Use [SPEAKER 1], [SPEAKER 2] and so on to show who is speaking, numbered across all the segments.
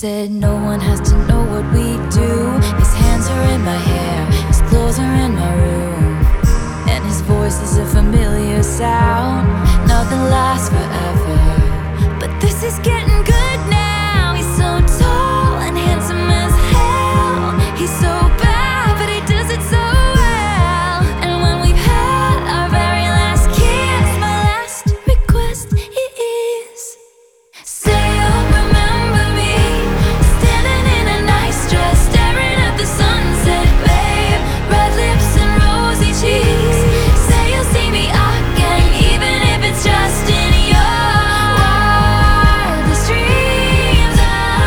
[SPEAKER 1] said no one has to know what we do. His hands are in my hair, his clothes are in my room, and his voice is a familiar sound. Nothing lasts forever, but this is getting good now. He's so tall and handsome as hell. He's so bad, but he does it so well. And when we've had our very last kiss, my last request is, say you'll remember me, standing in a nice dress, staring at the sunset, babe. Red lips and rosy cheeks. Say you'll see me again, even if it's just in your wildest dreams.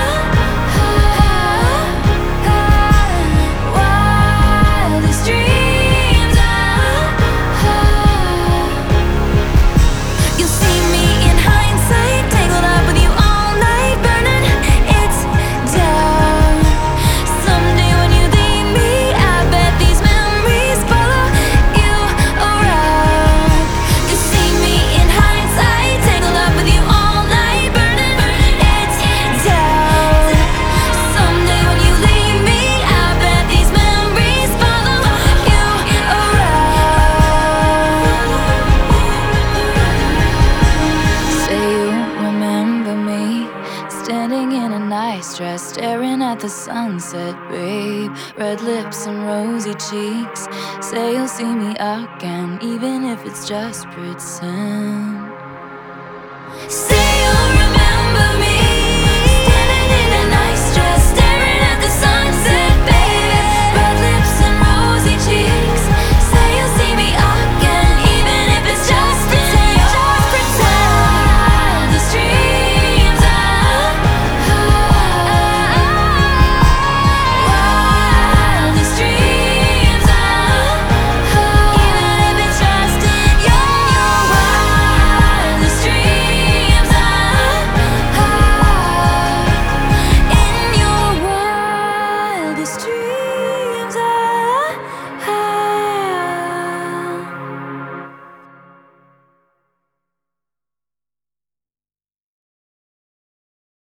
[SPEAKER 1] Wildest dreams. You'll see me in hindsight, tangled up with you all night, burning it down. Someday when you leave me, I bet these memories follow you around. You'll see me in hindsight, tangled up with you all night, burning it down. Someday when you leave me, I bet these memories follow you around. Say you remember me, standing in a nice dress, staring at the sunset, babe. Red lips and rosy cheeks. Say you'll see me again, even if it's just pretend. Say